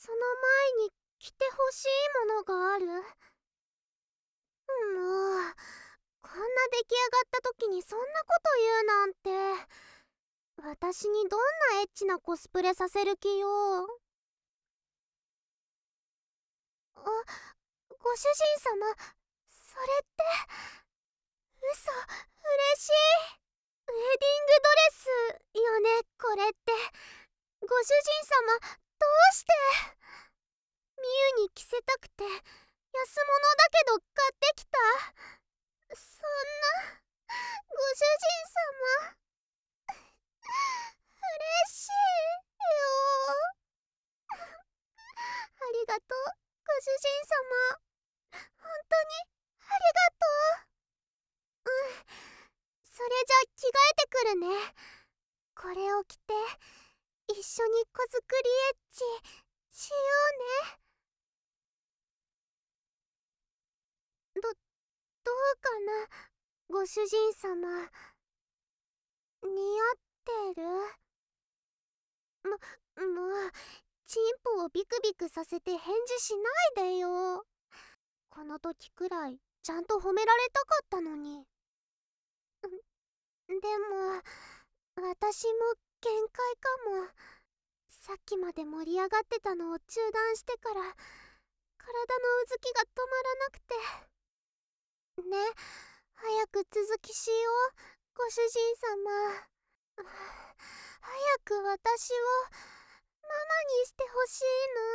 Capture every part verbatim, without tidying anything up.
その前に着てほしいものがある。もう、こんな出来上がった時にそんなこと言うなんて。私にどんなエッチなコスプレさせる気よ。あ、ご主人様、それって。嘘、嬉しい。ウェディングドレスよね、これって。ご主人様、どうして。ミユに着せたくて安物だけど買ってきた。そんな、ご主人様、嬉しいよ。ありがとう、ご主人様。本当にありがとう。うん、それじゃ着替えてくるね。これを着て一緒に子作りエッチしようね。ど、どうかな、ご主人様。似合ってる？も、もう、チンポをビクビクさせて返事しないでよ。この時くらいちゃんと褒められたかったのに。でも、私も限界かも。さっきまで盛り上がってたのを中断してから、体のうずきが止まらなくて。ね、早く続きしよう、ご主人様。早く私をママにしてほしい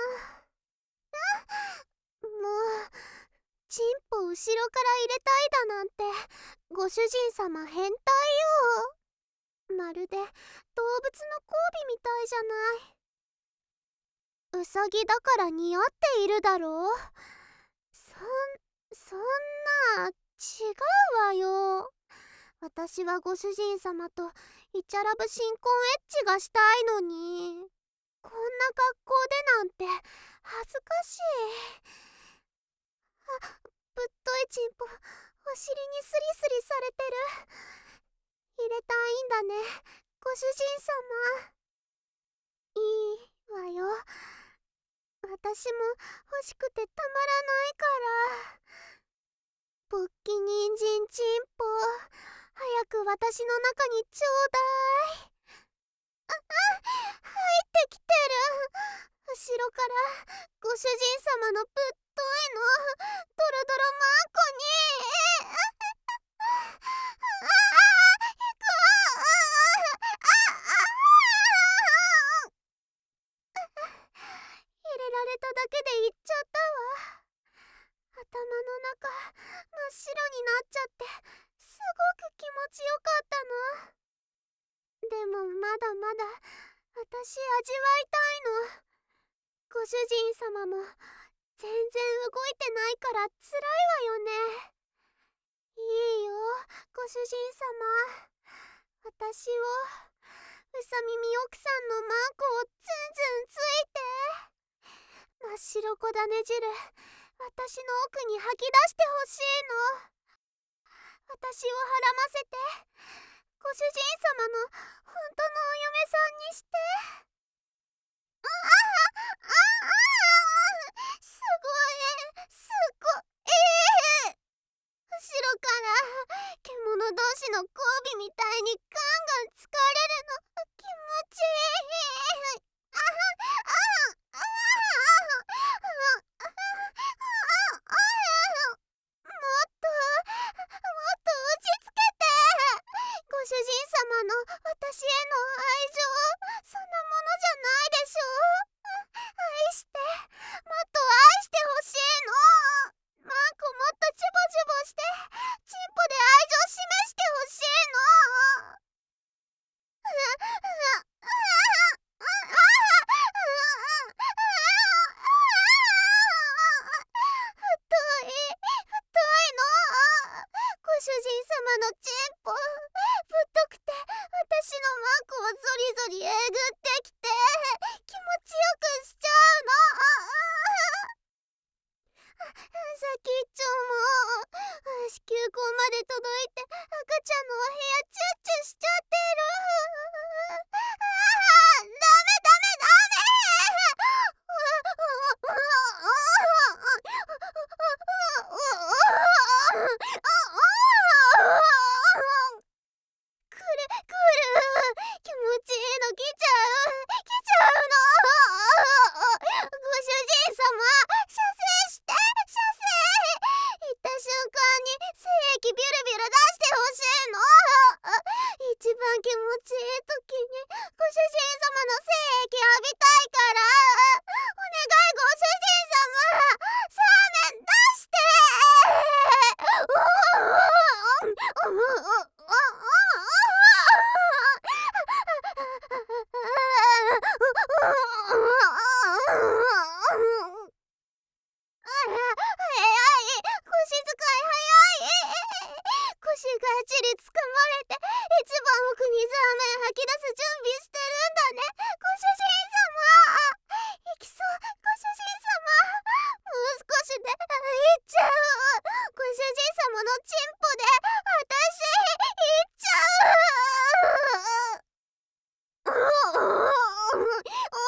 の。もう、チンポ後ろから入れたいだなんて、ご主人様変態よ。まるで動物の交尾みたいじゃない。ウサギだから似合っているだろう。そん、そんな、違うわよ。私はご主人様とイチャラブ新婚エッチがしたいのに。こんな格好でなんて恥ずかしい。あ、ぶっといチンポ、お尻にスリスリされてる。入れたいんだね、ご主人様。いいわよ。私も欲しくてたまらないから。勃起人参チンポ、早く私の中にちょうだい。あ、あ、入ってきてる。後ろからご主人様のぶっといのドロドロマンコに。ああ、行くわ。入れられただけで行っちゃったわ。頭の中真っ白になっちゃって、すごく気持ちよかったの。でもまだまだ私味わいたいの。ご主人様も全然動いてないから辛いわよね。いいよ、ご主人様。私を、うさ耳奥さんのマンコをツンツンついて。真っ白こだね汁、私の奥に吐き出してほしいの。私をはらませて、ご主人様の本当のお嫁さんにして。あああああ、すごい、すごい。後ろから獣同士の交尾みたいにガンガン疲れるの気持ちいい。ああああああ、もっともっと落ち着けて。ご主人様の私への愛情、そんなものじゃないでしょ。愛して、もっと愛してほしいの。マンコもっとチュボチュボして、チンポで愛情示してほしいの。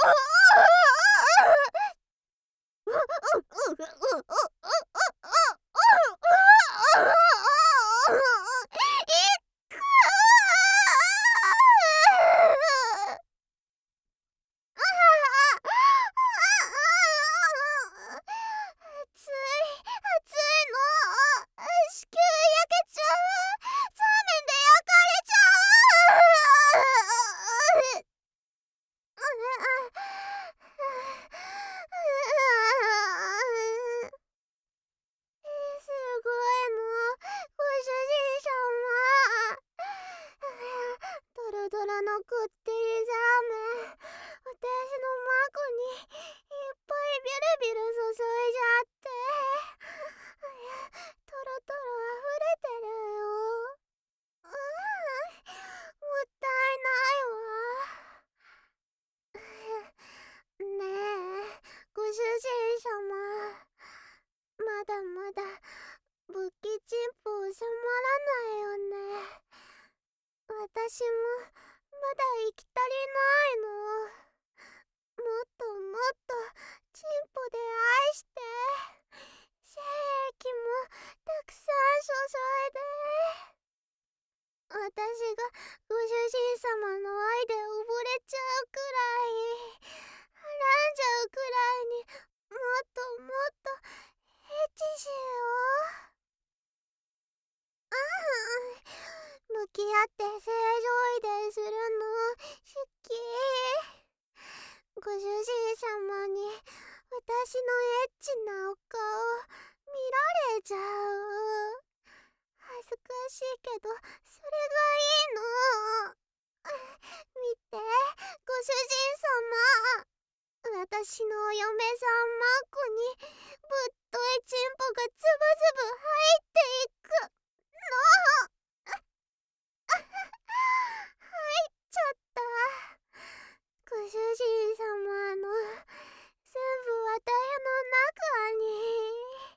私もまだ行き足りないの。もっともっとチンポで愛して、精液もたくさん注いで。私がご主人様の愛で溺れちゃうくらい、はらんじゃうくらいに、もっともっとエッチしよう。ああ、向き合って正常遺伝するの好き。ご主人様に私のエッチなお顔見られちゃう。恥ずかしいけどそれがいいの。見て、ご主人様、私のお嫁さんマッコにぶっといチンポがつぶつぶ入っていくの。入っちゃった。ご主人様の全部綿屋の中に。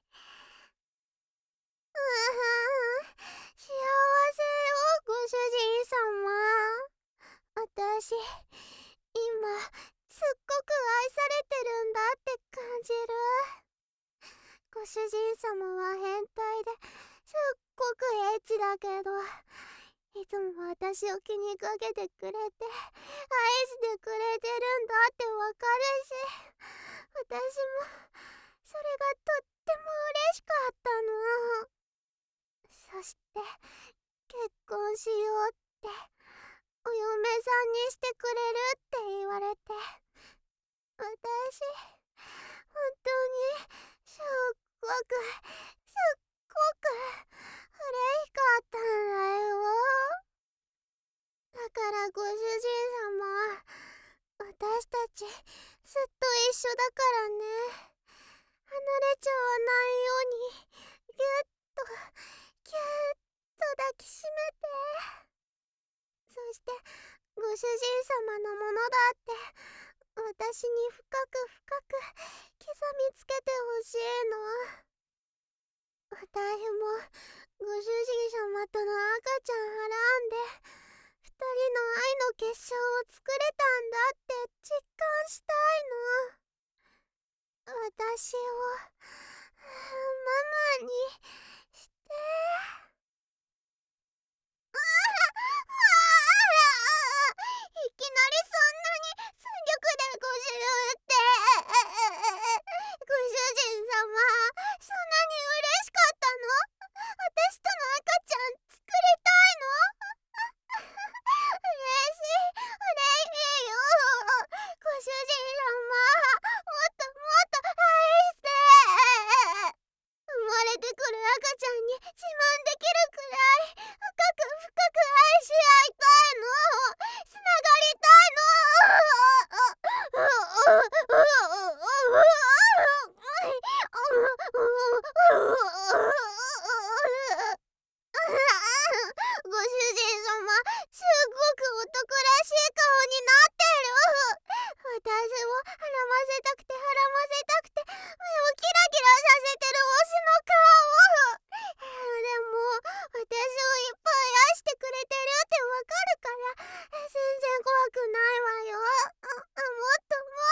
うーん、幸せよ、ご主人様。私、今すっごく愛されてるんだって感じる。ご主人様は変態ですっごくエッチだけど、いつも私を気にかけてくれて愛してくれてるんだってわかるし、私もそれがとっても嬉しかったの。そして結婚しようってお嫁さんにしてくれるって言われて、私本当にすっごくすっごく嬉しかったんだよ。だからご主人様、私たちずっと一緒だからね。離れちゃわないようにぎゅっとぎゅっと抱きしめて。そしてご主人様のものだって私に深く深く刻みつけてほしいの。私もご主人様との赤ちゃんはらんで二人の愛の結晶を作れたんだって実感したいの。私をママにして。ああ、いきなりそんなに全力でごじゅうって。ご主人様、そんなに嬉しかったの？私との赤ちゃん作りたいの？嬉しい、嬉しいよ。ご主人様、もっともっと愛して。生まれてくる赤ちゃんに自慢できるくらい深く深く愛し合いたいの。つながりたいの。ご主人様、すっごく男らしい顔になってる。私をはらませたくてはらませたくて目をキラキラさせてるオスの顔。でも私をいっぱい愛してくれてるってわかるから全然怖くないわよ。もっともっ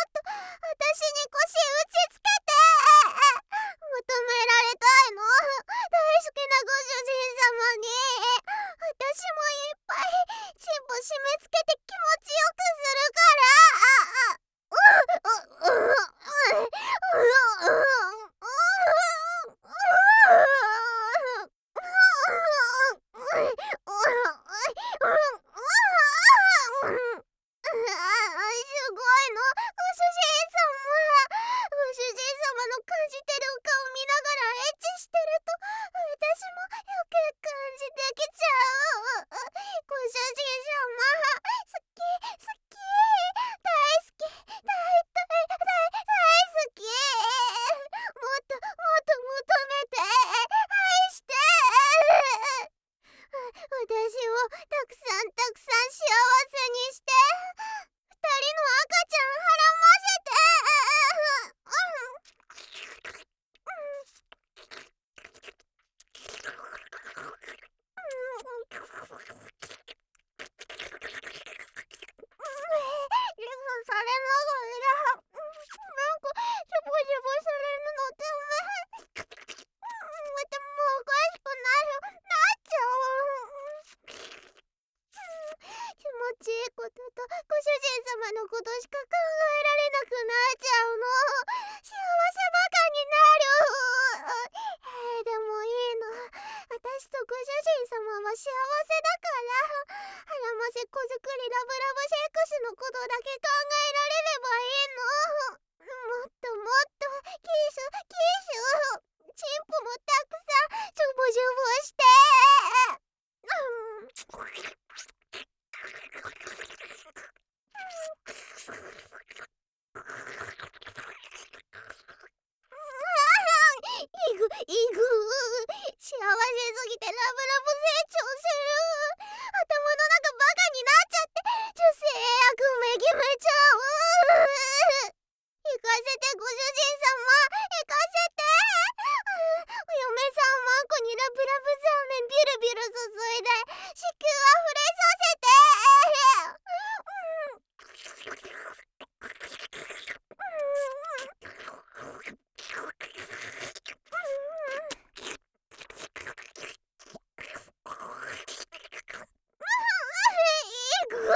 くなっちゃうの。幸せバカになる。えー、でもいいの。私とご主人様は幸せだから、あらませ子作りラブラブセックスのことだけ考えられればいいの。もっともっとキスキス、チンポもたくさんジュブジュブして、うんイグイグ幸せすぎてラブラブ成長する。頭の中バカになっちゃって女性悪め決めちゃう。行かせてご主人様、行かせて。お嫁さんワンコにラブラブザーメンビュルビュル注いで子宮あふれさせて。いぐー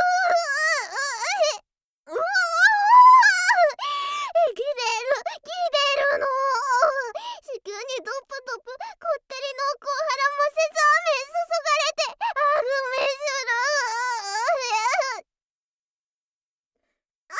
うおーえ、ギレるギレるの。子宮にドップドップこってり濃厚ハラマセザーメン注がれてあぐめする。あ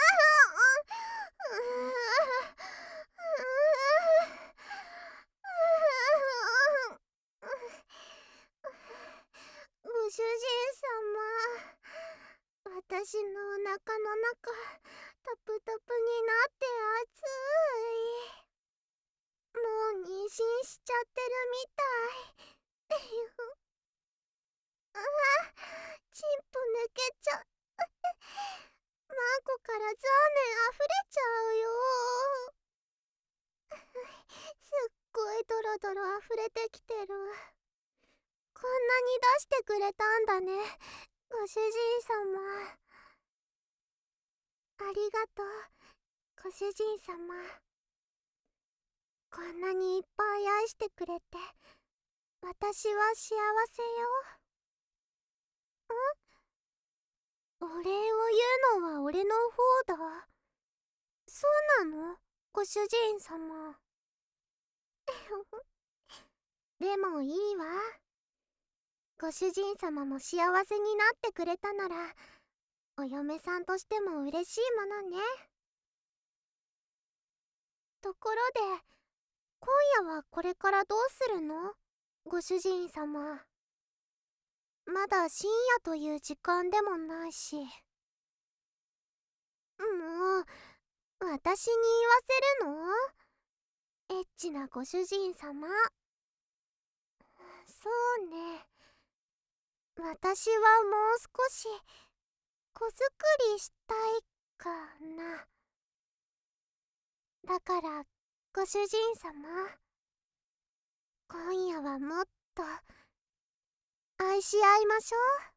ご主人様、私のお腹の中タプタプになって熱い。もう妊娠しちゃってるみたい。あ、チンポ抜けちゃう。マンコからザーメン溢れちゃうよ。すっごいドロドロ溢れてきてる。こんなに出してくれたんだね、ご主人様。ありがとう、ご主人様。こんなにいっぱい愛してくれて、私は幸せよ。ん？お礼を言うのは俺の方だ。そうなの？ご主人様。でもいいわ。ご主人様も幸せになってくれたなら、お嫁さんとしても嬉しいものね。ところで、今夜はこれからどうするの？ご主人様。まだ深夜という時間でもないし。もう、私に言わせるの？エッチなご主人様。そうね。私はもう少し子作りしたいかな。だからご主人様、今夜はもっと愛し合いましょう。